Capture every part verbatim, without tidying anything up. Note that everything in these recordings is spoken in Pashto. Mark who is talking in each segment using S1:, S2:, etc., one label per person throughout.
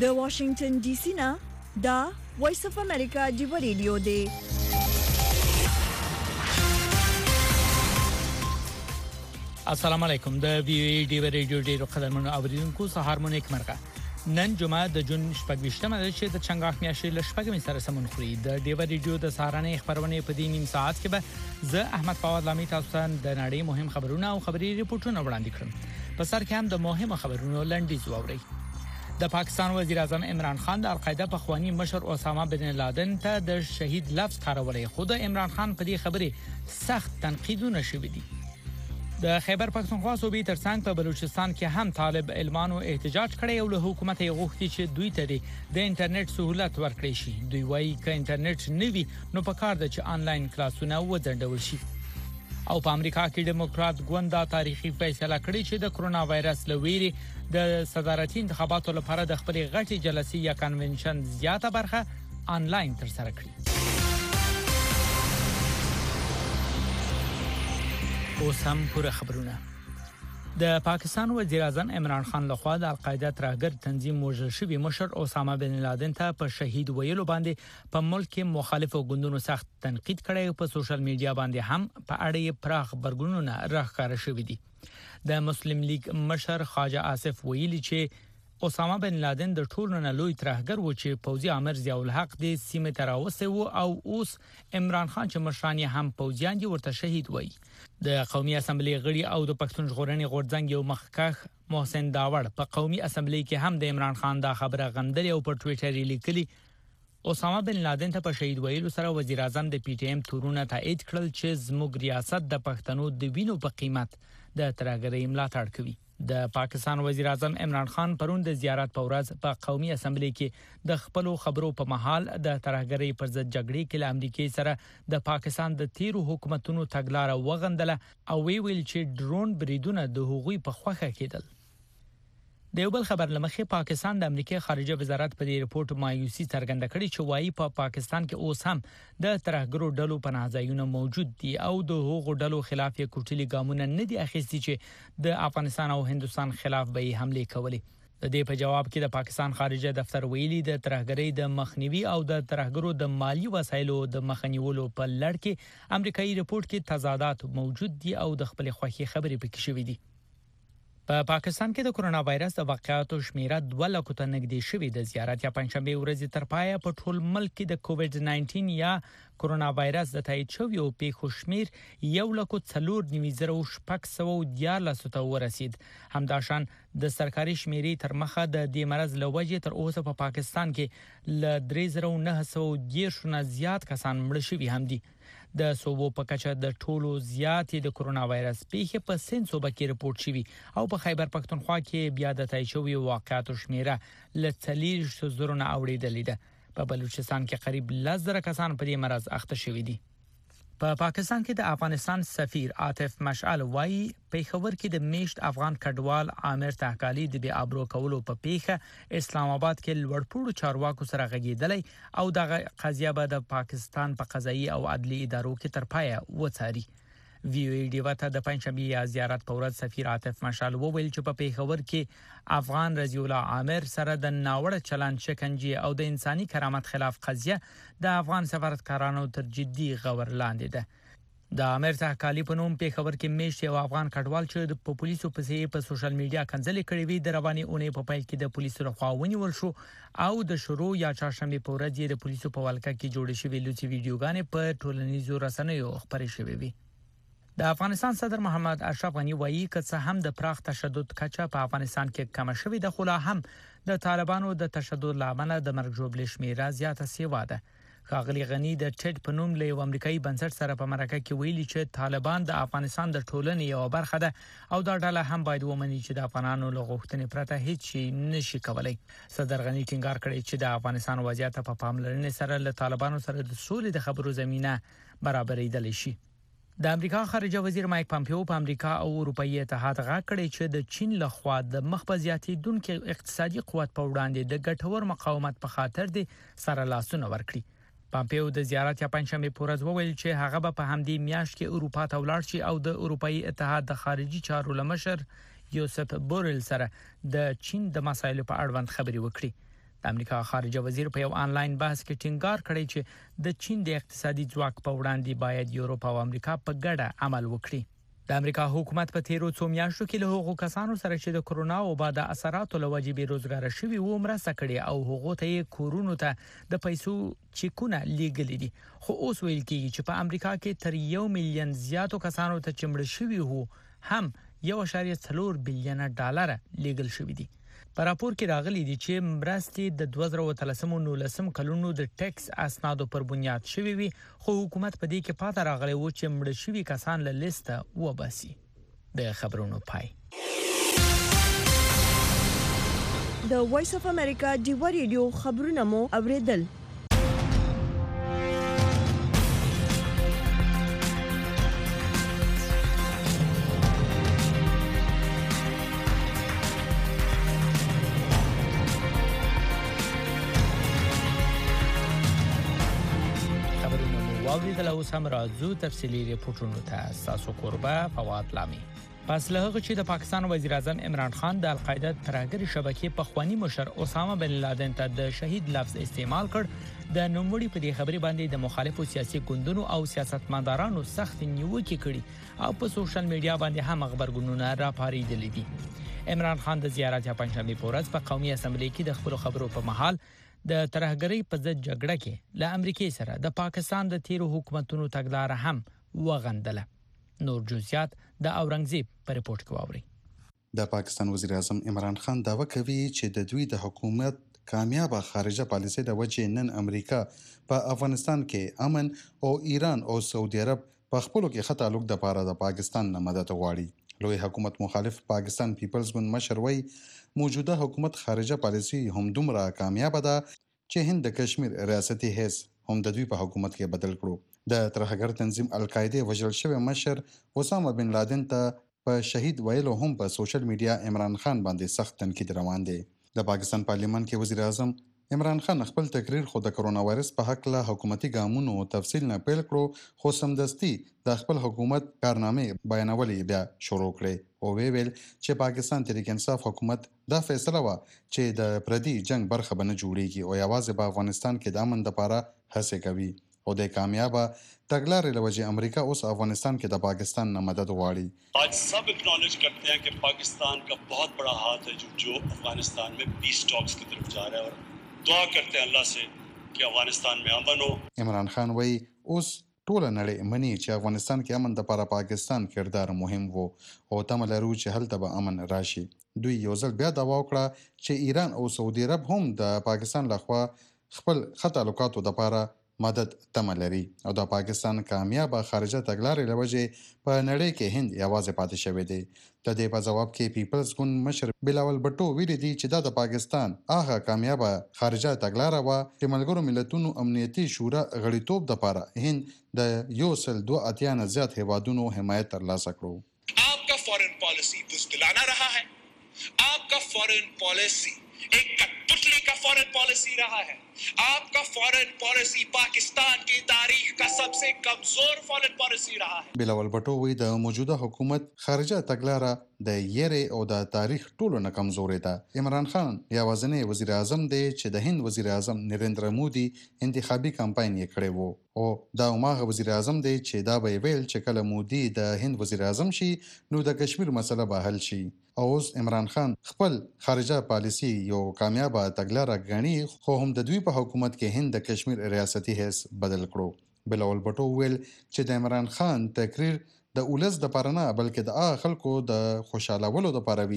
S1: د واشنگټن ډي سي نه دا وایس اف امریکا دی رادیو دی.
S2: السلام علیکم. د وی ای ډی رادیو ډیرو قدرمنو اوریدونکو سهار مو نیک مرغه. نن جمعه د جون شپږ مې چې د چنګاښ میاشتې ل شپږ مې سره سمون خوري. د ډیو رادیو د سهارنې خبرونه په دې نیم ساعت کې به زه احمد فواد لامي تاسو ته د نړۍ مهم خبرونه او خبري ریپورتونه وړاندې کړم. په سر کې هم د مهمو خبرونو لنډیز واورئ. د پاکستان وزیر اعظم عمران خان د القاعده په خوانی مشر اسامه بن لادن ته د شهید لفظ کارولې. خود عمران خان په دې خبره سخت تنقیدونه شوي دي. د خیبر پختونخوا صوبې ترڅنګ په بلوچستان کې هم طالب علمانو احتجاج کړی او له حکومت یې غوښتي چې دوی ته د انټرنیټ سہولت ورکړي شي. دوی وایي چې انټرنیټ نوي نو پکار ده چې آنلاین کلاسونه وځنډول شي. او په امریکا کې ډیموکرات ګوند دا تاریخي فیصله کړې چې د کرونا وایرس لویري د صدارتي انتخاباتو لپاره د خپل غټي جلسې یا کنونشن زیاته برخه آنلاین ترسره کړي. اوس هم پوره خبرونه. د پاکستان وزیر اعظم عمران خان لخوا د القاعده ترهګر تنظیم وژل شوی مشر اسامه بن لادن ته په شهید ویلو باندې په ملک کې مخالفو ګوندونو سخت تنقید کړی او په سوشل میډیا باندې هم په اړه پراخ برګونونه راخاره شوې دي. د مسلم لیگ مشر خواجه آصف ویلي چې اسامه بن لادن د ټولو نه لوی ترهګر و چې پوځي امر ضیاء الحق د سیمه تراوسه و او اوس عمران خان چې مشران هم پوځیان دي ورته شهید وایي. د قومي اسمبلی غړي او د پښتون ژغورنې غورځنګ یو مخکښ محسن داوړ په قومي اسمبلی کې هم د عمران خان دا خبره غندلې او په ټوئیټر یې لیکلي. اسامه بن لادن ته په شهید ویلو سره وزیر اعظم د پی ټی ایم تورونه تایید کړل چې زموږ ریاست د پښتنو د وینو په قیمت د ترهګرۍ ملاتړ کوي. د پاکستان وزیر اعظم عمران خان پرون د زیارت په ورځ په قومي اسمبلی کې د خپل خبرو په محل د ترهګرۍ پر ضد جګړې کې له امریکای سره د پاکستان د تیرو حکومتونو تګلارې وغندله او وی ویل چې ډرون بریدونه د هغوی په خوخه کېدل. د یو بل خبر لمخې پاکستان د امریکای خارجه وزارت په دې رپورت مایوسي څرګنده کړې چې وايي په پا پاکستان کې اوس هم د ترهګرو ډلو پناهځایونه موجود دي او د هغو ډلو خلاف یې کوټلي ګامونه نه دي اخیستي چې د افغانستان او هندستان خلاف به حمله کولې. د دې په جواب کې د پاکستان خارجه دفتر ویلي د ترهګرۍ د مخنیوي او د ترهګرو د مالی وسایلو د مخنیولو په لړ کې امریکایي رپورت کې تضادات موجود دي او د خپل خوخي خبرې پکې شوې دي. په پاکستان کې د کرونا وایرس د واقعاتو شمیره دوه لکو ته نږدې شوې د زیارت یا پنځشنبه ورځ تر پایه په ټول ملک کې د کووډ ناینټین یا کرونا وایرس د تایید شوی او پیښو شمیر یو لکو څلور نیوي زره شپږ سوه دیارلس ته ورسید. همداشان د سرکاري شمیرې تر مخه د دې مرز لوجې تر اوسه په پاکستان کې ل درې زره نه سوه دیرش نه زیات کسان مړ شوي هم دي. د صوبو په کچه د ټولو زیاتې د کرونا وایرس پیښې په سند صوبه کې رپورت شوی او په خیبر پختونخوا کې بیا د تایید شوی واقعاتو شمیره ل څلور زره نه اوریدلې ده. په بلوچستان کې قریب لس زره کسان په دې مرض اخته شوي دي. په پاکستان کې د افغانستان سفیر عاطف مشعل وايي پیښور کې د میشت افغان کډوال عامر تحقالی د بی ابرو کولو په پیښه اسلام آباد کې لوړپوړو چارواکو سره غږیدلې او د قضیه به د پاکستان په قضایي او عدلي ادارو کې تر پایه وڅاري. وی او ای ډی وته د پنځشنبه یا زیارت په ورځ سفیر عاطف مشعل وویل چې په پیښور کې افغان رضی الله عامر سره د ناوړه چلند شکنجه او د انساني کرامت خلاف قضیه د افغان سفارتکارانو تر جدي غور لاندې ده. د عامر تحقالی په نوم پیښور کې میشت یو افغان کډوال چې د پولیسو په سیې په سوشل میډیا کنځلې کړې وي د رواني اونۍ په پیل کې د پولیسو لخوا ونیول شو او د شروع یا چهارشنبه په ورځ د پولیسو په ولکه کې جوړې شوې لوڅي ویډیوګانې په ټولنیزو رسنیو خپرې شوې وي. د افغانستان صدر محمد اشرف غنی وایي چې څه هم د پراخ تشدد کچه په افغانستان کې کم شوې ده خو لا هم د طالبانو د تشدد لامل د مرګ ژوبلې شمیره زیاته سیوا ده. ښاغلي غنی د ټیډ په نوم له یو امریکایي بنسټ سره په مرکه کې ویلي چې طالبان د افغانستان د ټولنې یو برخه ده او دا ډله هم باید ومني چې د افغانانو له غوښتنې پرته هیڅ شي نشي کولای. صدر غنی ټینګار کړی چې د افغانستان وضعیت په پاملرنې سره له طالبانو سره د سولې د خبرو زمينه برابرېدل شي. د امریکا خارجه وزیر مایک پامپیو په امریکا او اروپאי اتحاد غږ کړی چې د چین لخوا د مخ په زیاتېدونکو اقتصادي قوت په وړاندې د ګټور مقاومت په خاطر د سره لاسونه ورکړي. پامپیو د زیارت یا پنځشنبه په ورځ وویل چې هغه به په همدې میاشت کې اروپا ته ولاړ شي او د اروپאי اتحاد د خارجي چارو لمشر یوسف بورل سره د چین د مسایلو په اړوند خبرې وکړي. د امریکا خارجه وزیر په یو آنلاین بحث کې ټینګار کړی چې د چین د اقتصادي ځواک په وړاندې باید یورپ او امریکا په ګډه عمل وکړي. د امریکا حکومت په تیرو څو میاشتو کې له هغو کسانو سره چې د کرونا او بعد اثراتو له وجې بیروزګار شوي وو مرسته کړې او هغو ته یې کورونو ته د پیسو چیکونه لیږلي دي. خو اوس ویل کېږي چې په امریکا کې تر یو میلیون زیاتو کسانو ته چې مړه شوي وو هم یو اعشاریه څلور بلین ډالر لیږل شوي دي. په راپور کې راغلي دي چې مرستې د دوه زره اتلسم او نولسم کلونو د ټیکس اسنادو پر بنیاد شوي وي، خو حکومت په دې کې پاتې راغلی و چې مړه شوي کسان له لیسته وباسي. د خبرونو پای.
S1: د وایس اف امریکا ډیوا ریډیو خبرونه مو اوریدل.
S2: واوري د اوس هم راځو تفصيلي ریپورتونو ته. تاسو قربا فواد لامي. پس له هغه چې د پاکستان وزیر اعظم عمران خان د القاعده ترهګر شبکې په خواني مشر اسامه بن لادن ته د شهید لفظ استعمال کړ، د نوموړي په دې خبرې باندې د مخالفو سیاسي ګوندونو او سیاستمدارانو سخت نیوکې کړي او په سوشل میډیا باندې هم خبرګونونه راپاریدل دي. عمران خان د زیارت یا پنځمې په ورځ په قومي اسمبلی کې د خپل خبرو په محل د ترهګرۍ په ضد جګړه کې له امریکای سره د پاکستان د تیرو حکومتونو تګلارې هم وغندله. نور جزئیات د اورنګزیب په ریپورت کې واوري.
S3: د پاکستان وزیر اعظم عمران خان دعوه کوي چې د دوی د حکومت کامیابه خارجه پالیسي د وجې نن امریکا په افغانستان کې امن او ایران او سعودي عرب په خپلو کې ښه تعلق د پاره د پاکستان نه مدد غواړي. لوی حکومت مخالف پاکستان پیپلز ګوند مشر وایي موجوده حکومت خارجه پالیسي هم دومره کامیابه ده چې هند د کشمیر ریاستي حیث هم د دوی په حکومت کې بدل کړو. د ترهګر تنظیم القاعده وژل شوی مشر اسامه بن لادن ته په شهید ویلو هم په سوشل میډیا عمران خان باندې سخت تنقید روان دی. د پاکستان پارلیمان کې وزیر اعظم عمران خان خپل تقریر خو د کرونا وایرس په حق له حکومتي ګامونو تفصیل نه پیل کړو، خو سمدستي د خپل حکومت کارنامې بیانولې بیا شروع کړې او ویل چې پاکستان تحریک انصاف حکومت دا فیصله و چې د پردي جنگ برخه بنه جوړیږي او یوازې په افغانستان کې د امن لپاره هڅه کوي او د کامیابه تګلارې لوجه امریکا اوس افغانستان کې د پاکستان نه مدد غواړي.
S4: आज सब एक्नॉलेज करते हैं कि पाकिस्तान का बहुत बड़ा हाथ है जो जो अफगानिस्तान में पीस टॉक्स की तरफ जा रहा है और दुआ करते हैं अल्लाह से कि अफगानिस्तान में अमन हो.
S3: عمران خان وایي اوس ټول نړۍ مني چې افغانستان کې امن لپاره پاکستان کردار مهم وو او تمه لرو چې هلته به امن راشي. دوی یو ځل بیا دعوا وکړه چې ایران او سعودي عرب هم د پاکستان لخوا خپل ښه تعلقاتو لپاره مدد تمه لري او د پاکستان کامیابه خارجه تګلارې لوجه په نړۍ کې هند یوازې پاتې شوی دی. د دې په جواب کې پیپلز ګوند مشر بلاول بټو ویلي دی چې دا د پاکستان هغه کامیابه خارجه تګلاره وه چې ملګرو ملتونو امنیتي شورا غړیتوب دپاره هند د یو سل دوه اتیا نه زیات هیوادونو حمایت ترلاسه کړو.
S5: आपका फॉरेन पॉलिसी बुज़दिलाना रहा है, आपका फॉरेन पॉलिसी एक कठपुतली का फॉरेन पॉलिसी रहा है, आपका फॉरेन पॉलिसी पाकिस्तान की तारीख का सबसे कमजोर फॉरेन पॉलिसी रहा है.
S3: بلاول بټو وی د موجوده حکومت خارجه تګلاره د یری او د تاریخ ټولو نه کمزورې ده. عمران خان یوازینی وزیر اعظم دی چې د هند وزیر اعظم نریندرا مودي انتخابي کمپاین یې کړی وو او دا هماغه وزیر اعظم دی چې دا به ویل چې کله مودي د هند وزیر اعظم شي نو د کشمیر مسله به حل شي. او اوس عمران خان خپل خارجه پالیسی یو کامیابه تګلاره ګڼي خو هم د دوی په حکومت کې هند د کشمیر ریاستي حیث بدل کړو. بلاول بټو ویل چې د عمران خان تقریر د اولس د پاره نه بلکې د هغه خلکو د خوشالولو د پاره وي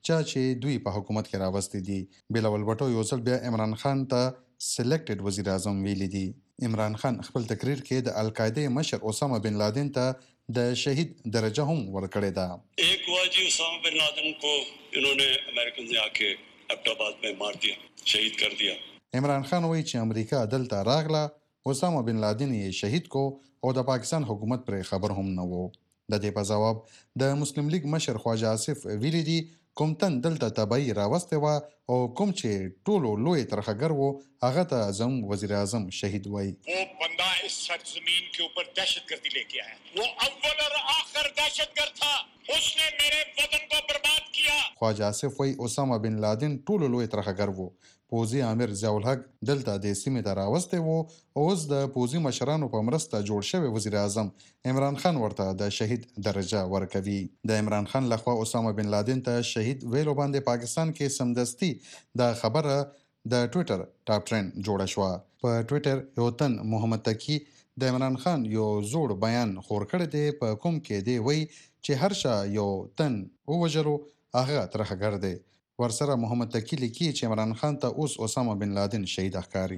S3: چې دوی په حکومت کې راوستي دي. بلاول بټو یو ځل بیا عمران خان ته سلیکټډ وزیر اعظم ویلي دي. عمران خان خپل تقریر کې د القاعده مشر اسامه بن لادن ته د شهید درجه هم ورکړې ده.
S4: एक हुआ जी उसामा बिन लादेन को इन्होंने अमेरिकन ने आके एबटाबाद में मार दिया, शहीद कर दिया.
S3: عمران خان وایي چې امریکا دلته راغله، اسامه بن لادن یې شهید کو او د پاکستان حکومت پر خبر هم نه وو. د دې په جواب د مسلم لیگ مشر خواجه آصف ویلي دي کوم تن دلته تبعی راوسته و او کوم چې ټولو لوی ترخګر وو هغه ته زم وزیر اعظم شهید وایي.
S5: वो बंदा इस सरजमीन के ऊपर दहशतगर्दी लेके आया, वो अव्वल और आखिर दहशतगर्द था, उसने मेरे वतन को बर्बाद किया.
S3: خواجه آصف وایي اسامه بن لادن ټولو لوی ترهګر و. پوځي امیر ضیاء الحق دلته د سیمې ته راوستی و او اوس د پوځي مشرانو په مرسته جوړ شوی وزیر اعظم عمران خان ورته د شهید درجه ورکوي. د عمران خان لخوا اسامه بن لادن ته شهید ویلو باندې پاکستان کې سمدستي د خبره د ټویټر ټاپ ټرند جوړه شوه. په ټویټر یو تن محمد تقی د عمران خان یو زوړ بیان خور کړی دی په کوم کې دی وایي چې هر شا یو تن ووژلو هغه ترهګر دی. ورسره محمد تقی لیکي چې عمران خان ته اوس اسامه بن لادن شهید ښکاري.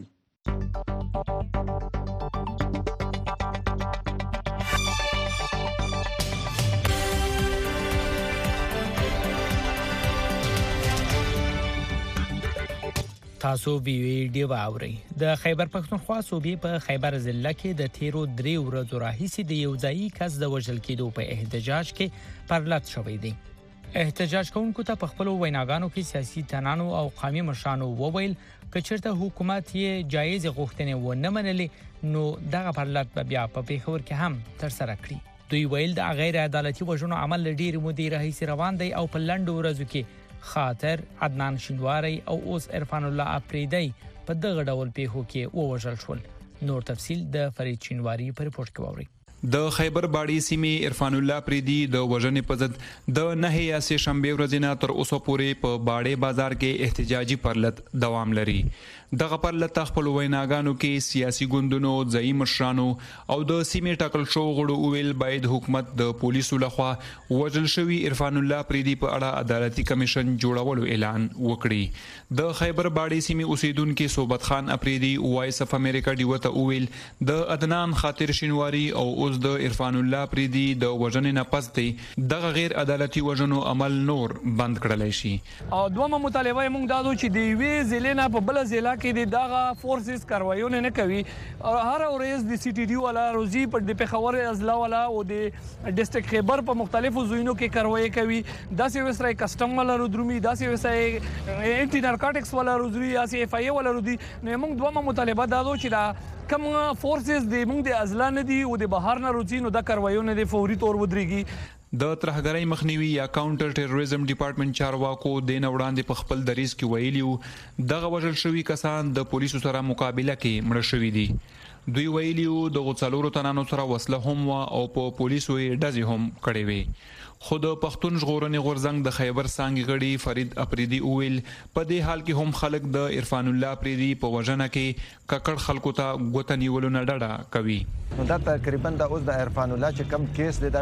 S2: تاسو ویډیو واورئ. د خیبر پښتونخوا صوبې په خیبر ضلع کې د تیرو درې ورځو راهیسې د یو ځایي کس د وژل کېدو په احتجاج کې پرلط شوی دی. احتجاج کوونکو ته په خپل ویناګانو کې سیاسي تنانو او قومي مشرانو وویل چې چیرته حکومت یې جایز غوښتنې و نه منلې نو دغه پرلط به بیا په پیښور کې هم تر سره کړي. دوی ویل د غیر عدالتي وژنو عمل ډیر مودې راهیسې روان دی او په لنډو ورځو کې خاطر عدنان شینواری او اوس عرفان الله اپریدی په دغه ډول پیښو کې ووژل شول. نور تفصیل د فرید شینواری په رپورت کې واورئ.
S6: د خیبر باړی سیمې عرفان الله پریدي د وژنې په ضد د نهه یا سه شنبه ورځې نه تر اوسه پورې په باړې بازار کې احتجاجي پرلط دوام لري. دغه پرلط خپل ویناګانو کې سیاسي ګوندونو ځایي مشرانو او د سیمې ټاکل شو غړو ویل باید حکومت د پولیسو لخوا وژل شوی عرفان الله پریدي په اړه عدالتي کمیشن جوړولو اعلان وکړي. د خیبر باړی سیمې اوسیدونکو صوبت خان اپریدي وایس اف امریکا ډیوته ویل د عدنان خاطر شینواری او اوس د عرفان الله پریدي د وژنې نه پس دی دغه غیر عدالتي وژنو عمل نور بند کړلای شي.
S7: او دومره مطالبه موږ دادو چې دی وی ضلع په بل ضلع کې د دغه فورسز کاروایونه نه کوي. هر ورځ د سی ټي ډي ولا روزي په د پیښور اضلاع ولا او د ډیسټریکټ خیبر په مختلفو ځایونو کې کاروایی کوي. داسې وسره کسٹم ولا رودرومي داسې وسره انټي نارکوټکس ولا رودري داسې اف ای ولا رودي. نو موږ دومره مطالبه دادو چې دا کوم فورسز د موږ د اضلاع نه دي او د بهر نه روزي نو د کاروایونه د فوري تور ودرېږي.
S6: د ترهګرۍ مخنیوي یا کاونټر ټیرریزم ډپارټمنټ چارواکو د نوړاندې په خپل دریز کې ویلیو دغه وژل شوی کسان د پولیسو سره مقابله کې مړه شوي دي. دوی ویلیو د غوڅلورو تنانو سره وسله هم وا او په پولیسو یې ډزې هم کړې وي. خو د پښتون ژغورنې غورځنګ د خیبر څانګې غړي فرید اپریدي ویل په دې حال کې هم خلک د عرفان الله اپریدي په وژنه کې ککړ خلکو ته ګوته نیولو نه ډډه کوي.
S8: نو دا تقریبا د اوس د عرفان الله چې کم کیس دی دا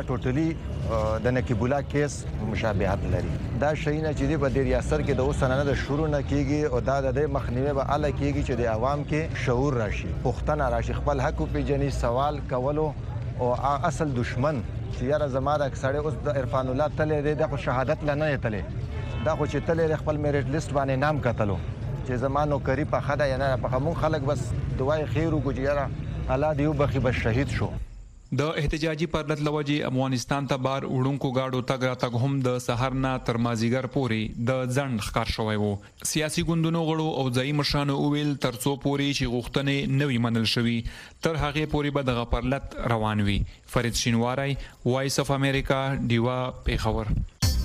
S8: ټوټلی د نقیب الله کیس مشابهت لري. دا شیونه چې دی په ډیر اثر کې د اوس نه د شروع نه کیږي او دا د مخنیوي به اله کیږي چې د عوام کې شعور راشي پښتنه راشي خپل حق په جنې سوال کولو او اصل دشمن چې یاره زما د سړی اوس د عرفان الله تلې دی د شهادت لنه تلې دا خو چې تلې خپل میرټ لیست باندې نام کتلو چې زما نوکری په خدا یا نه په مون خلک بس دعای خیر وکړي یاره الله دې وبخي بس شهید شو.
S6: د احتجاجي پرلط لوجې افغانستان ته بار وړونکو گاډو تګ راتګ هم د سحر نه تر مازیګر پورې د ځند ښکار شوی وو. سیاسي ګوندونو غړو او ځایي مشرانو ویل تر څو پورې چې غوښتنې نوي منل شوي تر هغې پورې به دغه پرلط روان وي. فرید شینواری وایس اف امریکا ډیوا پیښور.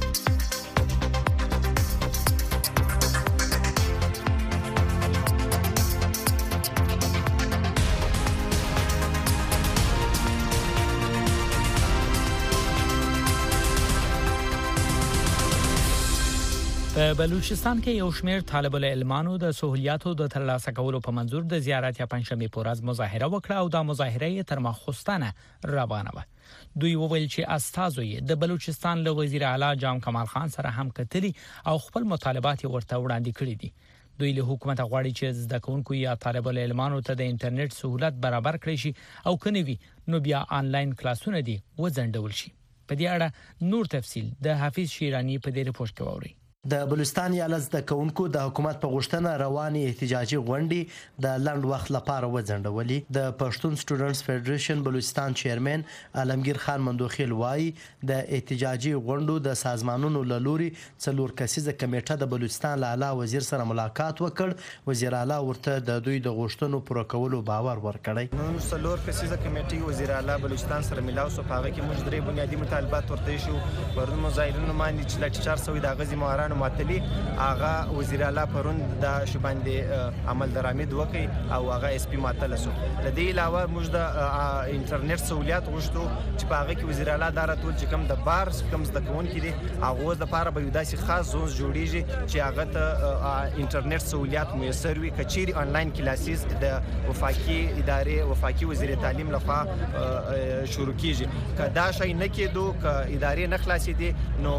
S2: په بلوچستان کې یو شمېر طالب العلمانو د سہولیاتو د ترلاسه کولو په منظور د زیارت یا پنځشنبه په ورځ مظاهره وکړه او د مظاهره تر ماخوستانه روانه و. دوی وویل چې استازو د بلوچستان له وزیر اعلی جام کمال خان سره هم کتلي او خپل مطالبات ورته وړاندې کړي دي. دوی له حکومت غواړي چې زده کوونکو یا طالب العلمانو ته د انټرنیټ سہولت برابر کړي شي او کني وي نو بیا آنلاین کلاسونه دي وځنډول شي. په دې اړه نور تفصيل د حافظ شیرانی په دې رپورت کې واورئ.
S9: د بلوچستان ایالت د کونکو د حکومت په غوښتنه رواني احتجاجي غونډې د لند وخت لپاره وځنډولې. د پښتون سټوډنټس فدریشن بلوچستان چیرمن عالمگیر خان مندوخیل وایي د احتجاجي غونډو د سازمانونو له لوري څلور کسیزه کمیټه د بلوچستان اعلی وزیر سره ملاقات وکړ. وزیر اعلی ورته د دوی د غوښتنو پوره کولو باور ورکړی.
S10: نو څلور کسیزه کمیټه وزیر اعلی بلوچستان سره ملاو سو. هغه کې موږ درې بنیادی مطالبات ورته شو. پرون مظاهرینو باندې چې لټ چار سوي د غزي مهاران ګاونډیانو معطلي هغه وزیر اعلی پرون د شباندې عمل درآمد وکړي او هغه اس پی معطل شو. د دې علاوه موږ د انټرنیټ سہولیات غوښتو چې په هغه کې وزیر اعلی دا راټول چې کوم د بار کوم زده کوونکي دي هغه د لپاره به یو داسې خاص زون جوړیږي چې هغه ته انټرنیټ سہولیات میسر وي. کچيري آنلاین کلاسز د وفاقي ادارې وفاقي وزیر تعلیم لخوا شروع کیږي. که دا شی نه کېدو که ادارې نه خلاصې دي نو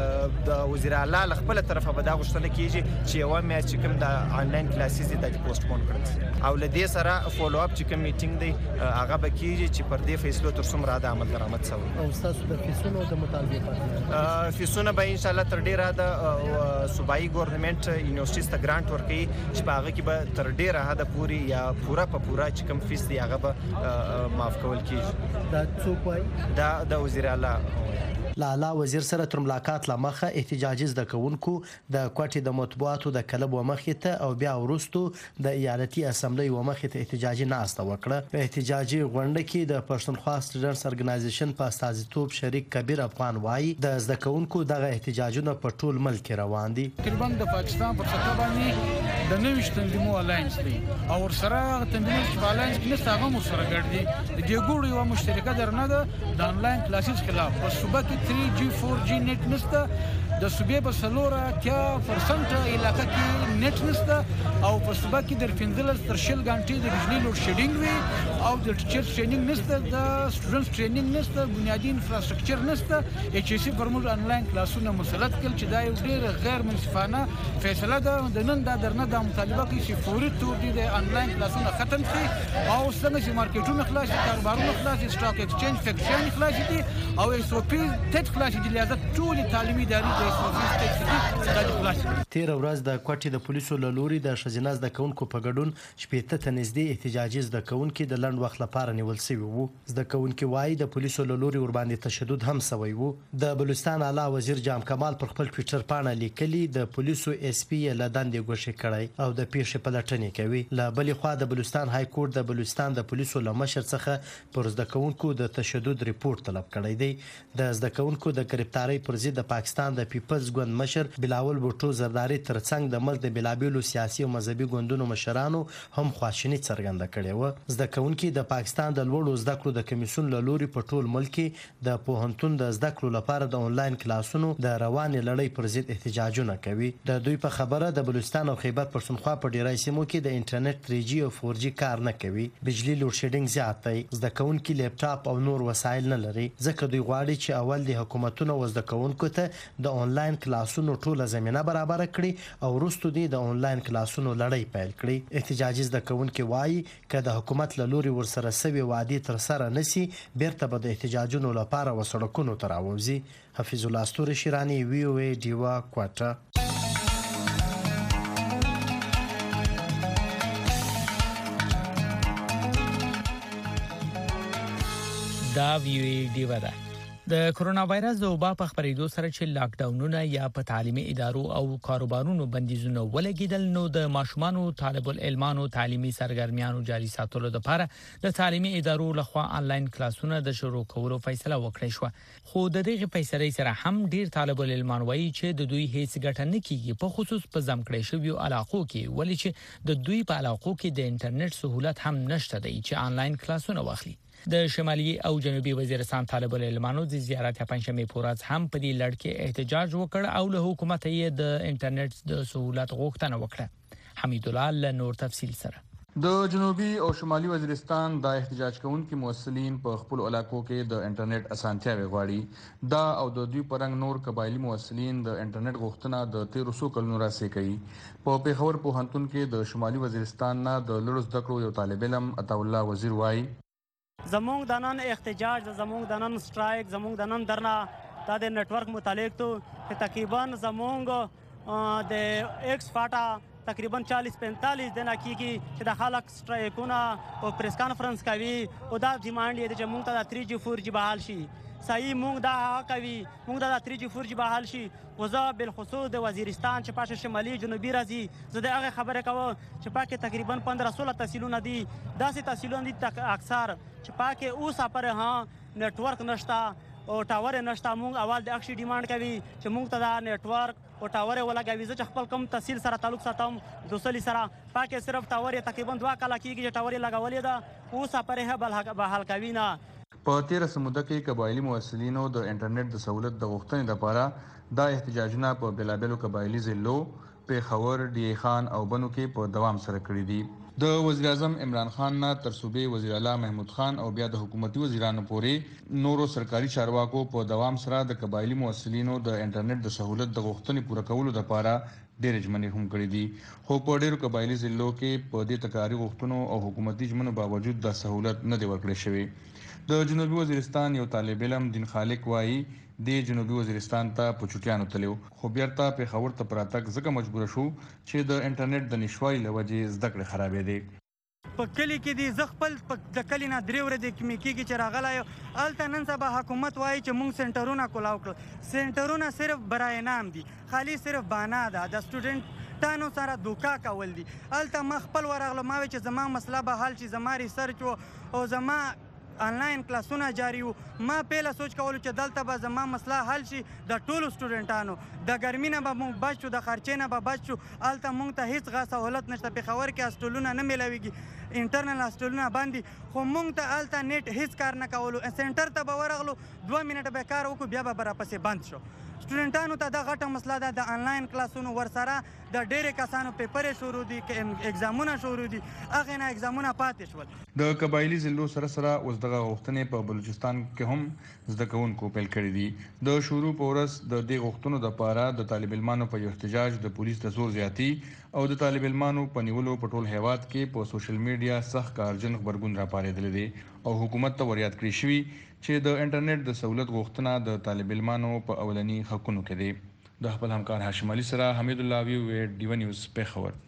S10: د وزیر اعلی له خپل طرفه به دا غوښتنه کیږي چې یوه میاشت چې کوم د آنلاین کلاسز دي د پوسټپون کړل او له دې سره فالو اپ چې کوم میټینګ دی هغه به کیږي چې پر دې فیصلو تر څومره د عمل درآمد شوی.
S9: او تاسو د فیسونو د مطالبه پاتې
S10: فیسونه به ان شاء الله تر ډیره د صوبایي ګورنمنت یونیورسيټیز ته ګرانټ ورکړي چې په هغه کې به تر ډیره حد پوري یا پورا په پورا چې کوم فیس دی هغه به معاف کول کیږي.
S9: دا څوک وایي؟
S10: دا د وزیر اعلی
S9: له اعلی وزیر سره تر ملاقات لمخه احتجاجي زده کوونکو د کوټې د مطبوعاتو د کلب ومخې ته او بیا وروسته د ایالتي اسمبلی ومخې ته احتجاجي ناسته وکړه. په احتجاجي غونډه کې د پښتونخوا سټوډنټس ارګنایزیشن په استازیتوب شریک کبیر افغان وایي د زده کوونکو دغه احتجاجونه په ټول ملک کې روان دي.
S11: تقریبا د پاکستان پر سطح باندې د نوښت تنظیمو الاینس دی او ورسره تنظیمونه چې په الاینس کې نسته هغه ورسره ګډ دي. د دې ګوړو یوه مشترکه درنه ده د آنلاین کلاسز خلاف. په صوبه کې تھری جی فور جی نیټ نشته. د صوبې په څلور اتیا پرسنټ علاقه کې نیټ نشته او په صوبه کې د پنځلس تر شل غنټې د بجلی لوډ شیډینګ وي او د ټیچر ټریننګ نشته، د سټوډنټس ټریننګ نشته، بنیادی انفراستراکچر نشته. ایچ ای سی فرمول آنلاین کلاسونه مسلط کړل چې دا یو ډېر غیر منصفانه فیصله ده. د نن دا درنه دا مطالبه کوي چې فوري تور دي د آنلاین کلاسونه ختم شي او څنګه چې مارکیټونه خلاص دي، کاروبارونه خلاص دي، سټاک ایکسچینج فیکشن خلاص دي او ایس او پی تټ خلاص دي. لہذا ټول تعلیمي ادارې د ایس او پی تټ خلاص دي.
S9: تیر ورځ د کوټې د پولیسو له لوري د ښځینه زده کوونکو په ګډون شپېته ته نږدې احتجاجي زده کوونکي د لنډ وخت لپاره نیول شوي وو. زده کوونکي وایي د پولیسو له لوري ورباندې تشدد هم شوی وو. د بلوچستان اعلی وزیر جام کمال پر خپل ټویټر پاڼه لیکلي د پولیسو اس پی یې له دندې ګوښې کړی او د پیښې پلټنې کوي. له بلې خوا د بلوچستان های کورټ د بلوچستان د پولیسو له مشر څخه پر زده کوونکو د تشدد ریپورت طلب کړی دی. د زده کوونکو د گرفتارۍ پر ضد د پاکستان د پیپلز ګوند مشر بلاول بوټو زرداری ترڅنګ د ملک د بېلابېلو سیاسي او مذهبي ګوندونو مشرانو هم خواشیني څرګنده کړې وه. زده کوونکي د پاکستان د لوړو زده کړو د کمیسیون له لوري په ټول ملک کې د پوهنتون د زده کړو لپاره د آنلاین کلاسونو د روانې لړۍ پر ضد احتجاجونه کوي. د دوی په خبره د بلوچستان او خیبر پښتونخوا په ډیری سیمو کې د انټرنیټ تھری جی او فور جی کار نه کوي. بجلی لوډ شیډینګ زیات دی. زده کوونکي لیپټاپ او نور وسایل نه لري ځکه دوی غواړي چې اول د حکومتونو او زده کوونکو ته د آنلاین کلاسونو ټوله زمینه برابر کړي او وروسته دې د آنلاین کلاسونو لړۍ پیل کړي. احتجاجي زده کوونکي وایي که د حکومت له لوري ورسره سوي وعدې ترسره نشي بیرته به د احتجاجونو لپاره و سړکونو ته راوځي. حفیظ الله ستوري شیراني، وی او ای ډیوا کوټه.
S2: دا وی او ای ډیوا ده. د کرونا وایرس د وبا په خبرېدو سره چې لاک ډاونونه یا په تعلیمي ادارو او کاروبارونو بندیزونه ولګیدل نو د ماشومانو، طالب العلمانو، تعلیمي سرګرمیانو جاري ساتلو لپاره د تعلیمي ادارو لخوا آنلاین کلاسونه د شروع کولو فیصله وکړه شو. خو د دغه فیصلې سره هم ډیر طالب العلمان وایي چې د دوی هیڅ ګټه نه کیږي، په خصوص په ځمکړې شویو علاقو کې، ولې چې د دوی په علاقو کې د انټرنیټ سہولت هم نشته دی چې آنلاین کلاسونه واخلي. د شمالي او جنوبي وزیرستان طالب العلمانو د زیارت پنځمې پورز هم په دې لړ کې احتجاج وکړ او له حکومت یې د انټرنیټ د سہولت غوښتنه وکړه. حمید الله له نور تفصیل سره.
S6: د جنوبي او شمالي وزیرستان د احتجاج کوونکي موصلین په خپل علاقو کې د انټرنیټ اسانتیاوي غواړي. دا او د دوی پرنګ نور قبایلی موصلین د انټرنیټ غوښتنه د تیرو سو کلونو راځي کوي. په پیښور پوهنتون کې د شمالي وزیرستان نه د لوړو زده کړو یو طالب علم عطا الله وزیر وایي
S12: زمونږ د نن احتجاج، زمونږ د نن سټرایک، زمونږ د نن درنه دا د نتورک متعلق تو چې تقریبا زمونږ د ایکس فاټا تقریبا چالیس پینتالیس دنه کېږي چې د خلک سټرایکونه او پریس کانفرنس کوي او دا ډیمانډ یې دی چې مونږ ته د تھری جی فور جی بحال شي. صحیح مونږ دا کوي، مونږ دا د تھری جی فور جی بحال شي. و زه بالخصوص د وزیرستان چې پاشه شمالي جنوبي راځي زه د هغه خبره کوم چې پاکه تقریبا پندرہ سولہ تحصیلونه دي، داسې تحصیلونه دي اکثر چې پاکه اوس پر ها نتورک نشته او ټاور نشته مونږ اول د اکشي ډیماند کوي چې مونږ ته دا نیټورک او ټاور ولګوي زه چې خپل کم تحصیل سره تعلق ساتم دوسلی سره پاکه صرف ټاور تقریبا دوه کاله کېږي چې ټاور لګولې ده اوس پرې به حل کوي نه.
S6: په تیر سموده کې قبایلی مؤسسینو د انټرنیټ د سہولت د غوښتنې لپاره دا احتجاجونه په بلابلو قبایلی ضلعو پیښور ډی خان او بنو کې په دوام سره کړی دي. د وزیر اعظم عمران خان نه تر صوبې وزیر اعلی محمود خان او بیا د حکومتي وزیرانو پورې نورو سرکاري چارواکو په دوام سره د قبایلی مؤسسینو د انټرنیټ د سہولت د غوښتنې پوره کولو لپاره ډېر ژمنې هم کړې دي، خو په ډېرو قبایلی ضلعو کې په دې تکراري غوښتنو او حکومتي ژمنو باوجود دا سہولت نه دی ورکړل شوی. د جنوبي وزیرستان یو طالب علم دین خالق وایي د جنوبي وزیرستان ته په چټیانو تلو خو بیرته پیښور ته پراتګ ځکه مجبور شو چې د انټرنیټ د نشوالي له وجې زده کړې خرابې دي.
S13: په کلی کې دي زه خپل د کلی نه درې ورځې کې کېږي چې راغلی یم هلته نن سبا حکومت وایي چې موږ سنټرونه کولاو کړل. سنټرونه صرف برای نام دي، خالي صرف بانا ده د سټوډنټانو سره دوکا کول دي. هلته ما خپل ورغلم ما وایي چې زما مسله به حل شي، زما ریسرچ او زما آنلاین کلاسونه جاری وو. ما پیله سوچ کولو چې دلته به زما مسله حل شي د ټولو سټوډنټانو، د ګرمي نه به موږ بچ شو، د خرچې نه به بچ شو. هلته موږ ته هېڅ غا سهولت نشته. پېښور کې هاسټلونه نه میلاویږي، انټرنل هاسټلونه بند دي، خو موږ ته هلته نیټ هېڅ کار نه کولو. سنټر ته به ورغلو دوه منټه به کار وکړو بیا به به راپسې بند شو. سټوډنټانو ته دا غټه مسله ده د آنلاین کلاسونو ورسره د ډېرې کسانو پیپرې شروع دي، اګزامونه شروع دي، هغې نه اګزامونه پاتې شول.
S6: د قبایلی ضلعو سره سره اوس دغه غوښتنې په بلوچستان کې هم زده کوونکو پیل کړي دي. د شروع په ورځ د دې غوښتنو دپاره د طالب علمانو په یو احتجاج د پولیس د زور زیاتي او د طالب علمانو په نیولو په ټول هیواد کې په سوشل میډیا سخت کارجن غبرګون راپارېدلی دی او حکومت ته وریاد کړی شوي چې د انټرنیټ د سہولت غوښتنه د طالب علمانو په اولنی حقونو کې دی. د خپل همکار هاشم علي سره حمید الله وی ډیو نیوز پیښور.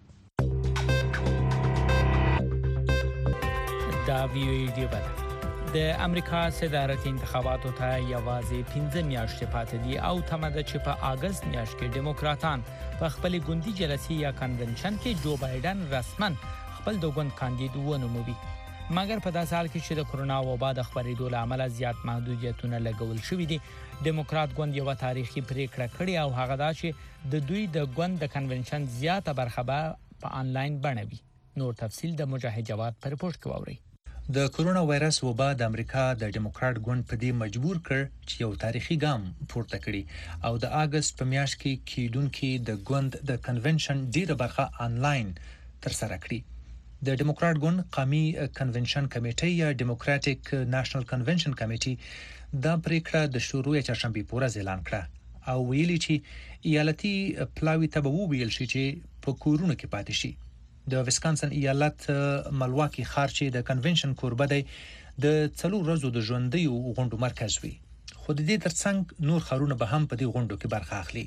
S2: دا ویډیو بل د امریکا صدارتي انتخاباتو ته یوازې پنځه میاشتې پاتې دي او تمه ده چې په اگست میاشت کې دیموکراتان په خپل ګوندي جلسې یا کنونشن کې جو بایدن رسما خپل د ګوند کاندید ونوموي. مګر په داسې حال کې چې د کرونا وبا د خپرېدو له امله زیات محدودیتونه لګول شوي دي، دیموکرات ګوند یو تاریخي پریکړه کړې او هغه دا چې د دوی د ګوند د کنونشن زیاته برخه به په آنلاین بڼه وي. نور تفصیل د مجاهد جواد په رپورت کې واورئ.
S14: د کرونا وایرس وبا د امریکا د دیموکرات ګوند په دې مجبور کړ چې یو تاریخي ګام پورته کړي او د اگست په میاشت کې کیدونکو د ګوند د کنونشن ډیره برخه آنلاین تر سره کړي. د دیموکرات ګوند قومي کنونشن کمیټه یا ډیموکراټک نېشنل کنونشن کمیټه دا پریکړه د شروع چهارشنبه په ورځ اعلان کړه او ویلي چې ایالتي پلاوی ته به ویل شي چې په کورونو کې پاتې شي. د ویسکانسن ایالت ملواکی ښار چې د کنونشن کوربه دی د څلور ورځو د ژوندۍ غونډو مرکز وي، خو د دې ترڅنګ نور ښارونه به هم په دې غونډو کې برخه اخلي.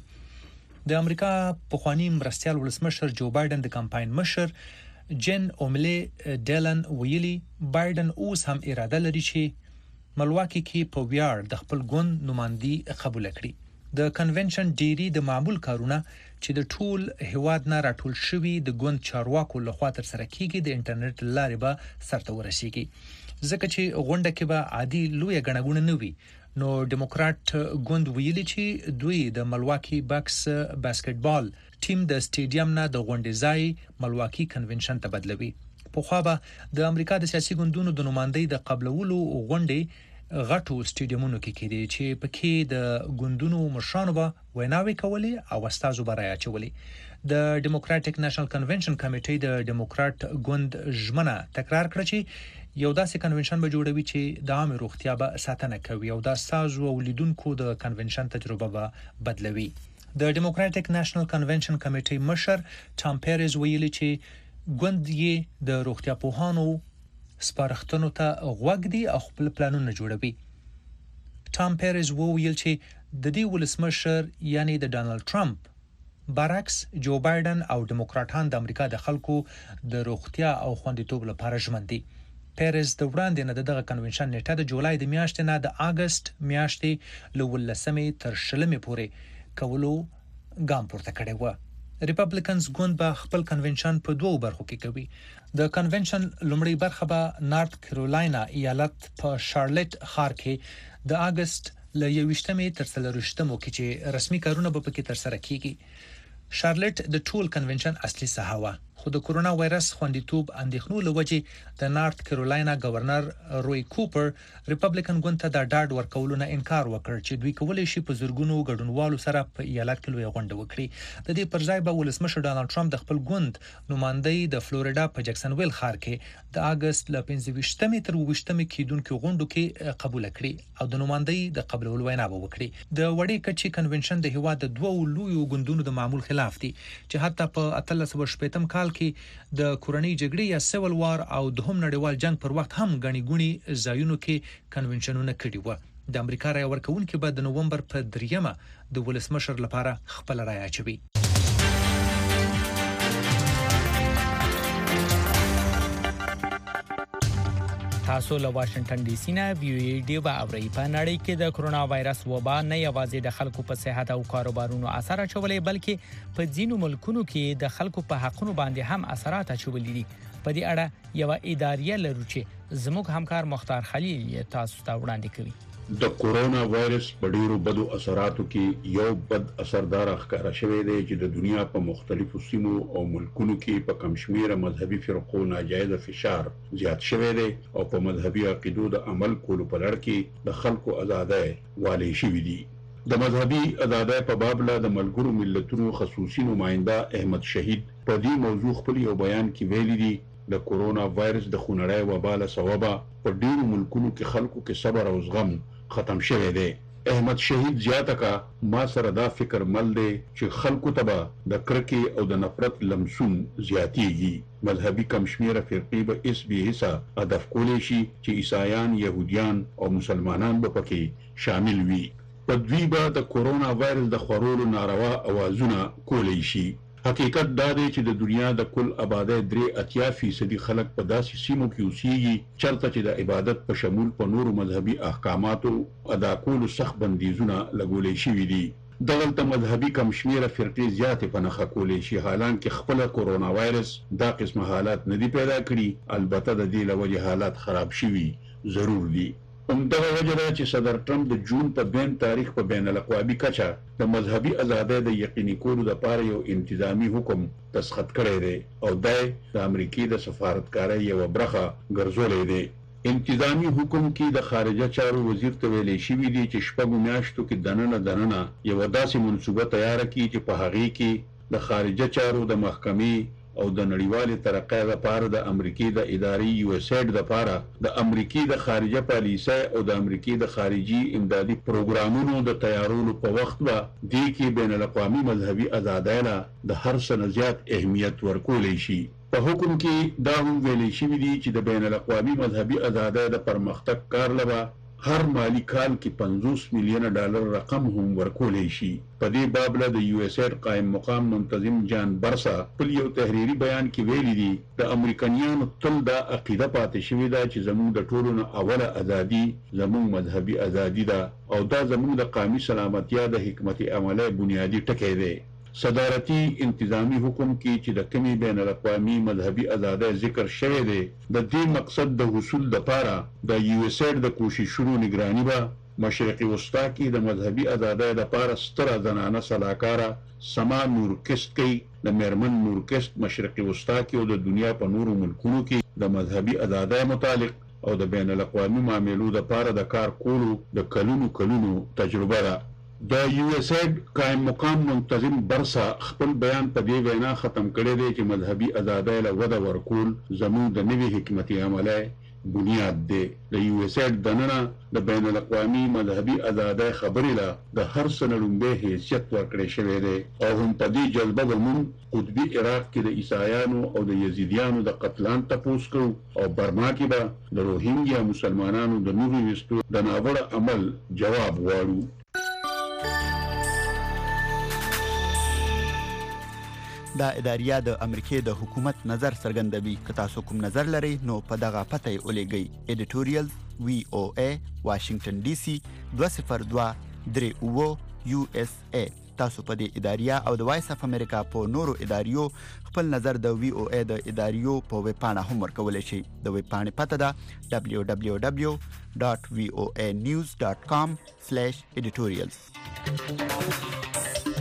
S14: د امریکا پخوانی مرستیال ولسمشر جو بایدن د کمپاین مشر جن اوملی ډیلن ویلي بایدن اوس هم اراده لري چې ملواکی کې په ویاړ د خپل ګوند نمائندګي قبول کړي. د کنونشن ډيري د معمول کارونه چې د ټول هیواد نه راټول شوي د ګوند چارواکو لخوا تر سره کیږي د انټرنیټ لارې به سرته ورسیږي، ځکه چې غونډه کې به عادي لوی غنغونه نه وي. نو دیموکرات ګوند ویلي چې دوی د ملواکی بکس باسکټبال ټیم د سټیډیم نه د غونډې ځای ملواکی کنونشن ته بدلوي. په خو به د امریکا د سیاسي ګوندونو د نمائندۍ د قبلولو غونډې غټو سټیډیمونو کې کېدي چې پکې د ګوندونو مشرانو به ویناوي کولې او استازو به راځي چولې. د ډیموکراټک نېشنل کنونشن کمیټې د ډیموکرات ګوند ژمنه تکرار کړه چې یو داسې کنونشن به جوړوي چې د عامه روغتیا به ساتنه کوي او د استازو او لیدونکو د کنونشن تجربه به بدلوي. د ډیموکراټک نېشنل کنونشن کمیټې مشر ټام پیرز ویلي چې ګوند یې د روغتیا پوهانو سپارښتنو ته غوږ دی او خپل پلانونه جوړوي. ټام پیرز وویل چې د دې ولسمشر یعنی د ډانلډ ټرمپ برعکس جو بایدن او دیموکراتان د امریکا د خلکو د روغتیا او خوندیتوب لپاره ژمن دي. پیرز د وړاندې نه دغه کنونشن نیټه د جولای د میاشتې نه د اگست میاشتې له ولسمې تر شلمې پورې کولو ګام پورته کړی و. ریپبلیکنز ګوند به خپل کنونشن په دوو برخو کې کوي. د کنونشن لومړی برخه به نارت کیرولاینا ایالت په شارلټ ښار کې د اگست ل یوشتمې تر څلروشتمو کې چې رسمي کارونه به پکې تر سره کیږي. شارلټ د ټول کنونشن اصلي ساحه خو د کورونا وایرس خوندیتوب اندېښنو لوجې د نارت کیرولینا گورنر روي کوپر ریپبلیکن ګوند ته د ډاډ ورکولو نه انکار وکړ چې دوی کولای شي په زورګونو ګډونوالو سره په ایالت کې لوی غونډه وکړي. د دې پر ځای به ولسمشر ډانلډ ټرمپ د خپل ګوند نمائندګي د فلوریدا په جکسن ویل ښار کې د اگست ل پنځه ویشتمې تر اووه ویشتمې کېدونکو غونډو کې قبول کړي او د نمائندګي د قبولولو وینا وکړي. د وړې کچې کنونشن د هیواد د دوو لویو ګوندونو د معمول خلاف دي چې حتی په اتلس سوه شپږم کال کې د کورنۍ جګړې یا سیول وار او دوهم نړیوال جنگ پر وخت هم غني ګونی ځایونو کې کنونشنونه کړي و. د امریکا رای ورکوونکو به د نوومبر په دریمه د ولسمشر لپاره خپل رای اچوي.
S2: تاسو له واشنگټن ډي سي نه ویډیو به اورئ. په نړۍ کې د کرونا وایرس وبا نه یوازې د خلکو په صحت او کاروبارونو اثر اچولې بلکې په ځینو ملکونو کې د خلکو په حقونو باندې هم اثرات اچولې دي. په دې اړه یو اداریه لرو چې زموږ همکار مختار خلیل تاسو ته وړاندې کوي.
S15: د کورونا وایرس په ډیرو بدو اثراتو کې یو بد اثردار ښکارا شوی دی چې د دنیا په مختلفو سیمو او ملکونو کې په کم شمېره مذهبي فرقو ناجایز فشار زیات شوی دی او په مذهبي عقیدو د عمل کولو په لړ کې د خلکو آزادۍ والي شوې دي. د مذهبي آزادۍ په باب له د ملګرو ملتونو خصوصي نماینده احمد شهید په دې موضوع خپل یو بیان کې ویلي دي د کورونا وایرس د خونړۍ وبا له سببه په ډیرو ملکونو کې خلکو کې صبر او زغم ختم شوی دی. احمد شهید زیاته کا ما سره دا فکر مل دی چې خلکو ته به د کرکې او د نفرت لمسون زیاتیږي. مذهبي کم شمېره فرقې به اس بي حصہ هدف کولی شي چې عیسایان، یهودیان او مسلمانان به پکې شامل وي. په دوی به د کورونا وایرس د خورولو ناروا اوازونه کولی شي. حقیقت دا دی چې د دنیا د کل آبادی درې اتیا فیصدي خلک په داسې سیمو کې اوسېږي چېرته چې د عبادت په شمول په نورو مذهبي احکاماتو ادا کولو سخت بندیزونه لګولی شوي دي. دغلته مذهبي کم شمېره فرقې زیاتې په نښه کولی شي حالانکه خپله کورونا وایرس دا قسمه حالات نه دي پیدا کړي. البته د دې له وجې حالات خراب شوي ضرور دي. همدغه وجه ده چې صدر ټرمپ د جون په دویم تاریخ په بین الاقوامي کچه د مذهبي ازادۍ د یقیني کولو لپاره یو انتظامی حکم تسخط کړی دی او دا د امریکای د سفارتکارۍ یوه برخه ګرځولی دی. انتظامی حکم کې د خارجه چارو وزیر ته ویلې شوي دي چې شپږو میاشتو کې دننه دننه یوه داسې منصوبه تیاره کړي چې په هغې کې د خارجه چارو د محکمې او د نړیوالې ترقۍ لپاره د امریکای د ادارې یو اس ایډ لپاره د امریکای د خارجه پالیسۍ او د امریکای د خارجي امدادي پروګرامونو د تیارولو په وخت به دې کې بین الاقوامي مذهبي ازادۍ له د هر څه نه زیات اهمیت ورکولی شي. په حکم کې دا هم ویلې شوي دي چې د بین الاقوامي مذهبي ازادۍ د پرمختګ کار لپاره هر مالی کال کې پنځوس میلیونه ډالر رقم هم ورکولی شي. په دې باب له د یو اس ایډ قائم مقام منتظم جان برسا خپل یو تحریري بیان کې ویلي دي د امریکایانو تل دا عقیده پاتې شوې ده چې زموږ د ټولو نه اوله ازادي زموږ مذهبي ازادي ده او دا زموږ د قومي سلامتیا د حکمت عملۍ بنیادي ټکی دی. صدارتي انتظامی حکم کې چې د کمی بین الاقوامي مذهبي ازادۍ ذکر شوی دی د دې مقصد د حصول لپاره د یو اس ایډ د کوششونو نگرانی به مشرقي وسطا کې د مذهبي ازادۍ لپاره ستره زنانه سلاکاره سما نورکست کوي. د میرمن نورکست مشرقي وسطا کې او د دنیا په نورو ملکونو کې د مذهبي ازادۍ متعلق او د بین الاقوامي معاملو لپاره د کار کولو د کلونو کلونو تجربه ده. د یو اس ایډ قائم مقام منتظم برسا خپل بیان په دې وینا ختم کړی دی چې مذهبي ازادۍ له وده ورکول زموږ د نوي حکمت عملۍ بنیاد دی. د یو اس ایډ دننه د بین الاقوامي مذهبي ازادۍ خبرې له د هر څه نه لومړی حیثیت ورکړی شوی دی او هم په دې جذبه به موږ قطبي عراق کې د عیسایانو او د یزیدیانو د قتلان تپوس کوو او برما کې به د روهینګیا مسلمانانو د نوي ویستو د ناوړه عمل جواب غواړو.
S16: دا اداریه د امریکای د حکومت نظر څرګندوي. که تاسو کوم نظر لرئ نو په دغه پته یې ولیږئ. ایډیټوریال وی او ای واشنگټن ډي سي دوه صفر دوه درې اووه یو اس ای. تاسو په دې اداریه او د وایس اف امریکا په نورو اداریو خپل نظر د وی او ای د اداریو په ویب پاڼه هم ورکولای شئ. د ویب پاڼې پته ده دبليو دبليو دبليو ډاټ وی او ای نیوز ډاټ کام سلیش ایډیټوریالز.